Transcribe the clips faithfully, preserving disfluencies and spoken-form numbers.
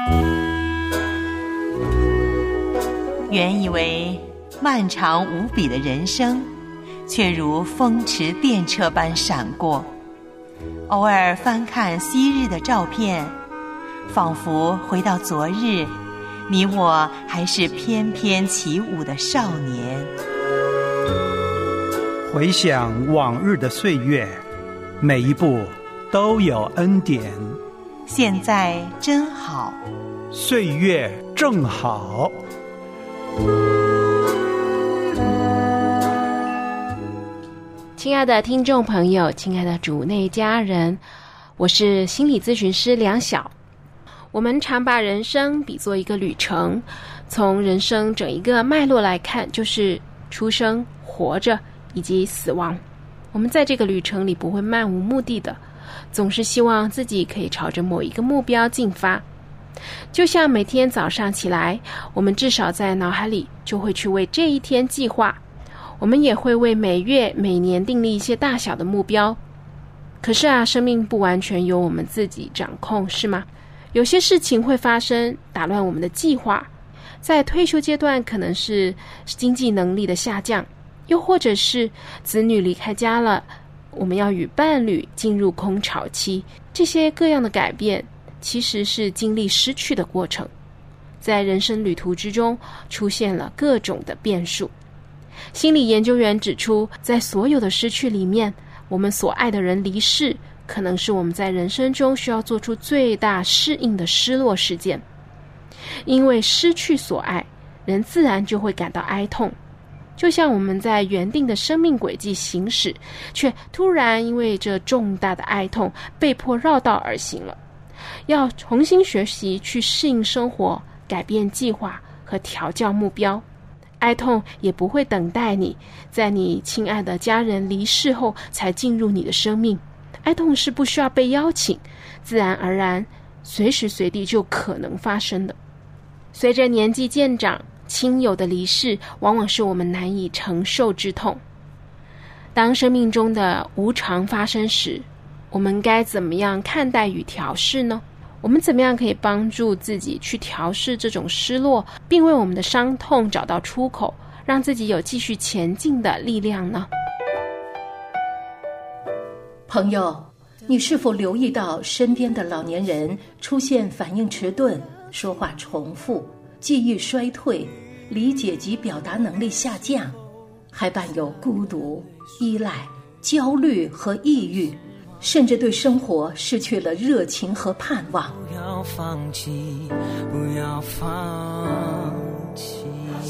原以为漫长无比的人生，却如风驰电掣般闪过。偶尔翻看昔日的照片，仿佛回到昨日，你我还是翩翩起舞的少年。 回想往日的岁月，每一步都有恩典。 现在真好， 岁月正好。 亲爱的听众朋友，亲爱的主内家人，我是心理咨询师梁晓。我们常把人生比作一个旅程，从人生整一个脉络来看，就是出生、活着以及死亡。我们在这个旅程里不会漫无目的的，总是希望自己可以朝着某一个目标进发。就像每天早上起来，我们至少在脑海里就会去为这一天计划，我们也会为每月每年订立一些大小的目标。可是啊，生命不完全由我们自己掌控，是吗？有些事情会发生，打乱我们的计划。在退休阶段，可能是经济能力的下降，又或者是子女离开家了，我们要与伴侣进入空巢期。这些各样的改变其实是经历失去的过程，在人生旅途之中出现了各种的变数。心理研究员指出，在所有的失去里面，我们所爱的人离世，可能是我们在人生中需要做出最大适应的失落事件。因为失去所爱，人自然就会感到哀痛，就像我们在原定的生命轨迹行驶，却突然因为这重大的哀痛被迫绕道而行了，要重新学习去适应生活，改变计划和调教目标。哀痛也不会等待你，在你亲爱的家人离世后才进入你的生命。哀痛是不需要被邀请，自然而然，随时随地就可能发生的。随着年纪渐长，亲友的离世往往是我们难以承受之痛。当生命中的无常发生时，我们该怎么样看待与调试呢？我们怎么样可以帮助自己去调试这种失落，并为我们的伤痛找到出口，让自己有继续前进的力量呢？ 朋友，你是否留意到身边的老年人出现反应迟钝、说话重复、记忆衰退、理解及表达能力下降，还伴有孤独、依赖、焦虑和抑郁，甚至对生活失去了热情和盼望。 不要放弃，不要放弃，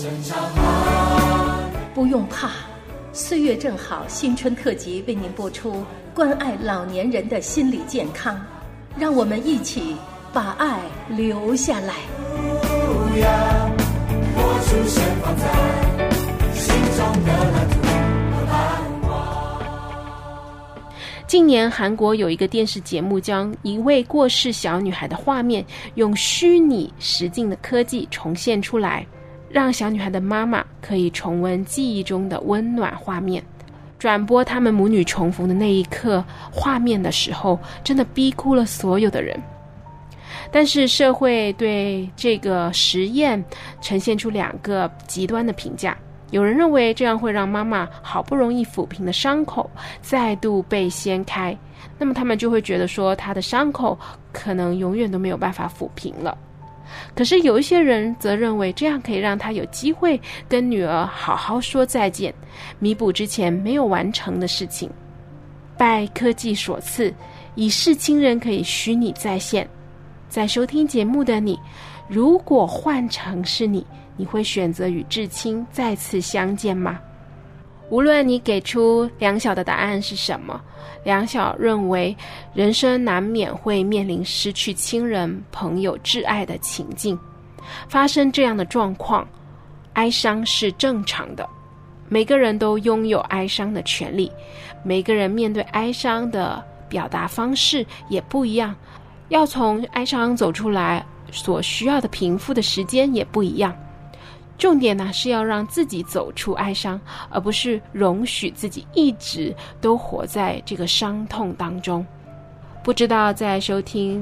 不用怕，岁月正好新春特辑为您播出关爱老年人的心理健康，让我们一起把爱留下来。 不要活出盛放在心中的蓝图和盼望。 近年韩国有一个电视节目，将一位过世小女孩的画面用虚拟实境的科技重现出来，让小女孩的妈妈可以重温记忆中的温暖画面。转播他们母女重逢的那一刻画面的时候，真的逼哭了所有的人。但是社会对这个实验呈现出两个极端的评价，有人认为这样会让妈妈好不容易抚平的伤口再度被掀开，那么他们就会觉得说她的伤口可能永远都没有办法抚平了。可是有一些人则认为这样可以让她有机会跟女儿好好说再见，弥补之前没有完成的事情。拜科技所赐，已逝亲人可以虚拟再现。在收听节目的你，如果换成是你，你会选择与至亲再次相见吗？无论你给出梁晓的答案是什么，梁晓认为人生难免会面临失去亲人、朋友、挚爱的情境。发生这样的状况，哀伤是正常的，每个人都拥有哀伤的权利，每个人面对哀伤的表达方式也不一样，要从哀伤走出来所需要的平复的时间也不一样。重点呢是要让自己走出哀伤，而不是容许自己一直都活在这个伤痛当中。不知道在收听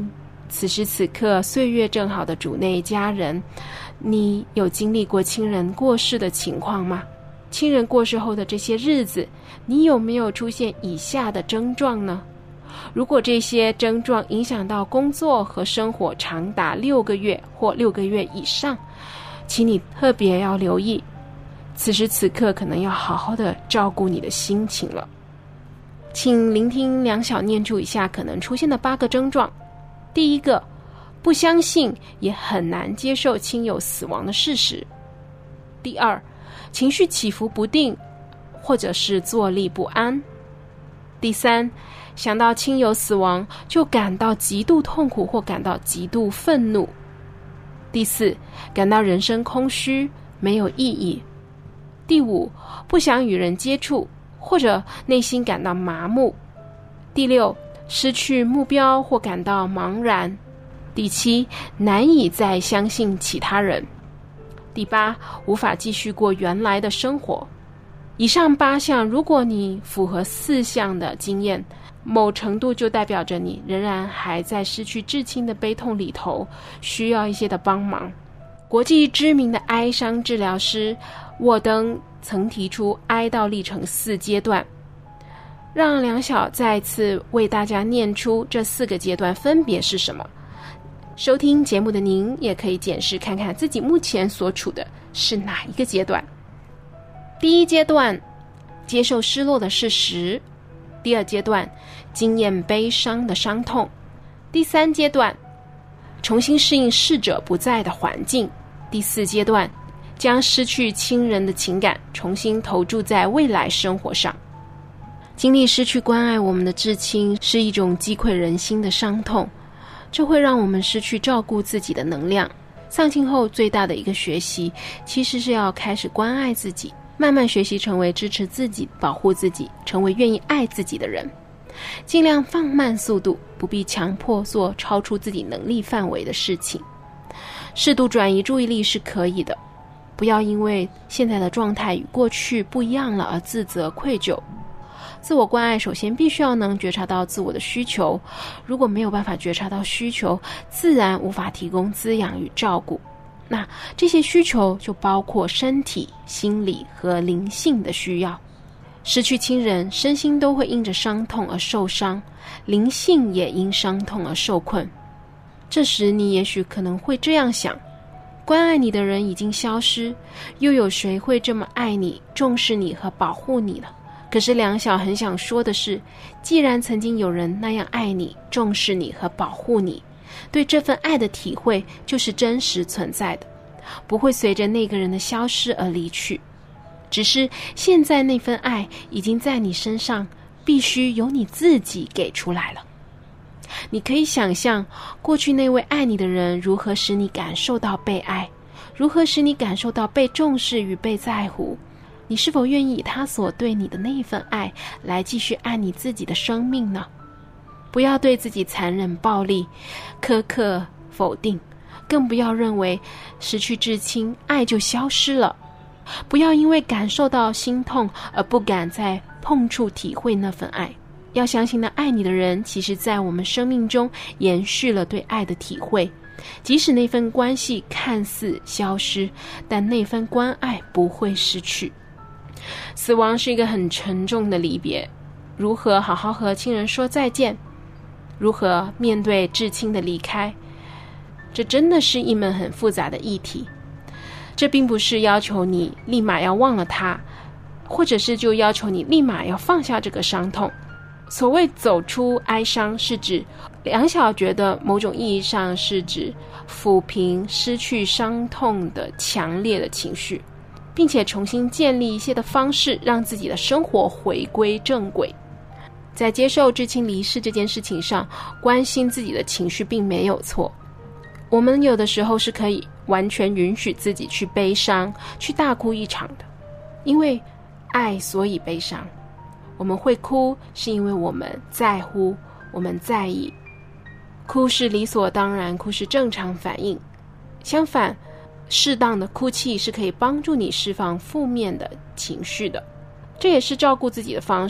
此时此刻岁月正好的主内家人，你有经历过亲人过世的情况吗？亲人过世后的这些日子，你有没有出现以下的症状呢？如果这些症状影响到工作和生活长达六个月或六个月以上，请你特别要留意，此时此刻可能要好好的照顾你的心情了。请聆听梁晓念出以下可能出现的八个症状。第一个，不相信也很难接受亲友死亡的事实。第二，情绪起伏不定，或者是坐立不安。第三，想到亲友死亡就感到极度痛苦或感到极度愤怒。第四，感到人生空虚，没有意义。第五，不想与人接触，或者内心感到麻木。第六，失去目标或感到茫然。第七，难以再相信其他人。第八，无法继续过原来的生活。以上八项，如果你符合四项的经验，某程度就代表着你仍然还在失去至亲的悲痛里头，需要一些的帮忙。国际知名的哀伤治疗师沃登曾提出哀悼历程四阶段，让梁晓再次为大家念出这四个阶段分别是什么。收听节目的您也可以检视看看自己目前所处的是哪一个阶段。第一阶段，接受失落的事实。第二阶段，经验悲伤的伤痛。第三阶段，重新适应逝者不在的环境。第四阶段，将失去亲人的情感重新投注在未来生活上。经历失去关爱我们的至亲是一种击溃人心的伤痛，这会让我们失去照顾自己的能量。丧亲后最大的一个学习，其实是要开始关爱自己，慢慢学习成为支持自己、保护自己，成为愿意爱自己的人。尽量放慢速度，不必强迫做超出自己能力范围的事情。适度转移注意力是可以的，不要因为现在的状态与过去不一样了而自责愧疚。自我关爱首先必须要能觉察到自我的需求，如果没有办法觉察到需求，自然无法提供滋养与照顾。那这些需求就包括身体、心理和灵性的需要。失去亲人，身心都会因着伤痛而受伤，灵性也因伤痛而受困。这时你也许可能会这样想，关爱你的人已经消失，又有谁会这么爱你、重视你和保护你呢？可是梁晓很想说的是，既然曾经有人那样爱你、重视你和保护你，对这份爱的体会就是真实存在的，不会随着那个人的消失而离去。只是现在那份爱已经在你身上，必须由你自己给出来了。你可以想象过去那位爱你的人如何使你感受到被爱，如何使你感受到被重视与被在乎。你是否愿意以他所对你的那一份爱来继续爱你自己的生命呢？不要对自己残忍暴力、苛刻否定，更不要认为失去至亲爱就消失了。不要因为感受到心痛而不敢再碰触体会那份爱。要相信那爱你的人其实在我们生命中延续了对爱的体会，即使那份关系看似消失，但那份关爱不会失去。死亡是一个很沉重的离别，如何好好和亲人说再见，如何面对至亲的离开，这真的是一门很复杂的议题。这并不是要求你立马要忘了他，或者是就要求你立马要放下这个伤痛。所谓走出哀伤，是指梁晓觉得某种意义上是指抚平失去伤痛的强烈的情绪，并且重新建立一些的方式，让自己的生活回归正轨。在接受至亲离世这件事情上，关心自己的情绪并没有错。我们有的时候是可以完全允许自己去悲伤，去大哭一场的，因为爱所以悲伤。我们会哭是因为我们在乎，我们在意。哭是理所当然，哭是正常反应。相反，适当的哭泣是可以帮助你释放负面的情绪的，这也是照顾自己的方式。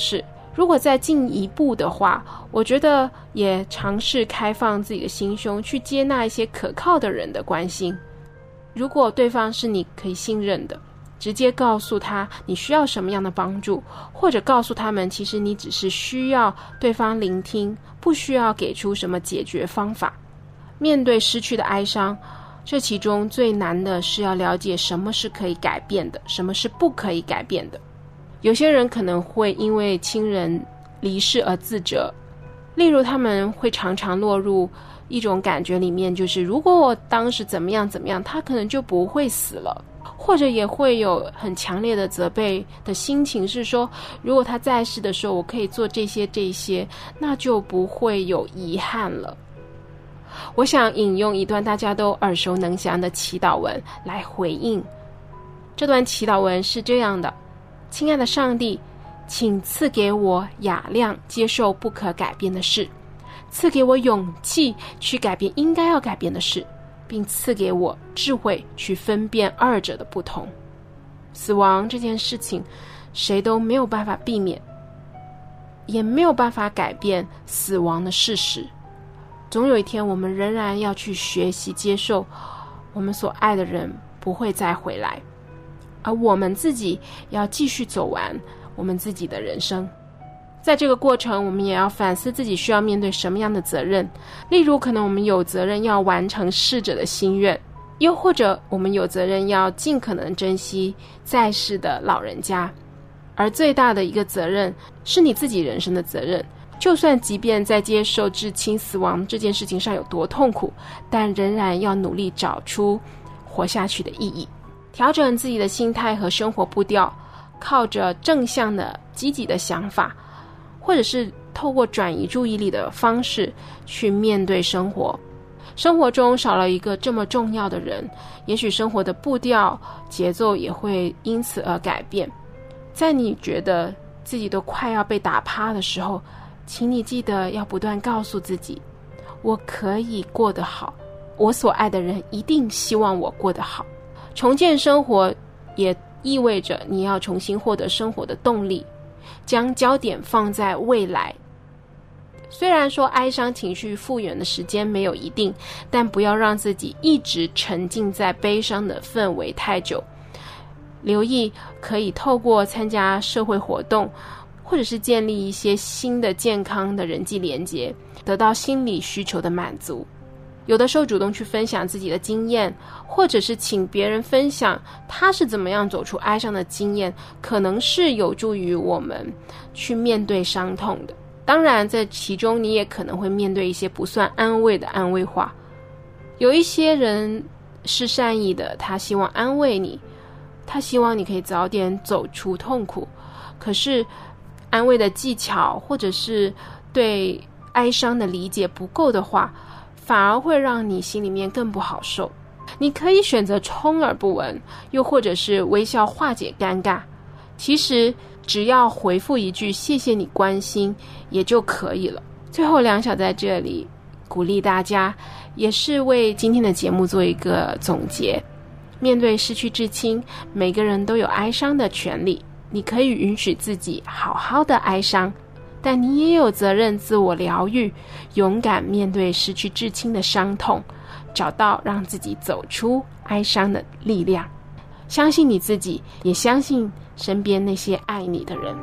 如果再进一步的话，我觉得也尝试开放自己的心胸，去接纳一些可靠的人的关心。如果对方是你可以信任的，直接告诉他你需要什么样的帮助，或者告诉他们其实你只是需要对方聆听，不需要给出什么解决方法。面对失去的哀伤，这其中最难的是要了解什么是可以改变的，什么是不可以改变的。有些人可能会因为亲人离世而自责，例如他们会常常落入一种感觉里面，就是如果我当时怎么样怎么样，他可能就不会死了。或者也会有很强烈的责备的心情，是说如果他在世的时候我可以做这些这些，那就不会有遗憾了。我想引用一段大家都耳熟能详的祈祷文来回应。这段祈祷文是这样的：亲爱的上帝，请赐给我雅量接受不可改变的事，赐给我勇气去改变应该要改变的事，并赐给我智慧去分辨二者的不同。死亡这件事情谁都没有办法避免，也没有办法改变死亡的事实。总有一天我们仍然要去学习接受我们所爱的人不会再回来，而我们自己要继续走完我们自己的人生。在这个过程，我们也要反思自己需要面对什么样的责任。例如可能我们有责任要完成逝者的心愿，又或者我们有责任要尽可能珍惜在世的老人家。而最大的一个责任是你自己人生的责任，就算即便在接受至亲死亡这件事情上有多痛苦，但仍然要努力找出活下去的意义，调整自己的心态和生活步调，靠着正向的积极的想法，或者是透过转移注意力的方式去面对生活。生活中少了一个这么重要的人，也许生活的步调节奏也会因此而改变。在你觉得自己都快要被打趴的时候，请你记得要不断告诉自己，我可以过得好，我所爱的人一定希望我过得好。重建生活也意味着你要重新获得生活的动力，将焦点放在未来。虽然说哀伤情绪复原的时间没有一定，但不要让自己一直沉浸在悲伤的氛围太久。留意可以透过参加社会活动，或者是建立一些新的健康的人际连结，得到心理需求的满足。有的时候主动去分享自己的经验，或者是请别人分享他是怎么样走出哀伤的经验，可能是有助于我们去面对伤痛的。当然在其中你也可能会面对一些不算安慰的安慰话。有一些人是善意的，他希望安慰你，他希望你可以早点走出痛苦，可是安慰的技巧或者是对哀伤的理解不够的话，反而会让你心里面更不好受。你可以选择充耳不闻，又或者是微笑化解尴尬。其实只要回复一句谢谢你关心也就可以了。最后梁晓在这里鼓励大家，也是为今天的节目做一个总结。面对失去至亲，每个人都有哀伤的权利，你可以允许自己好好的哀伤，但你也有责任自我疗愈，勇敢面对失去至亲的伤痛，找到让自己走出哀伤的力量。相信你自己，也相信身边那些爱你的人。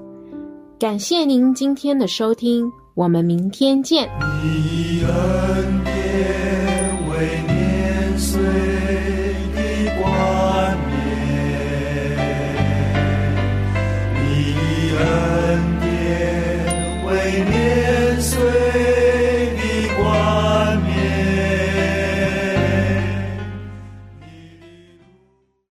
感谢您今天的收听，我们明天见。 你恩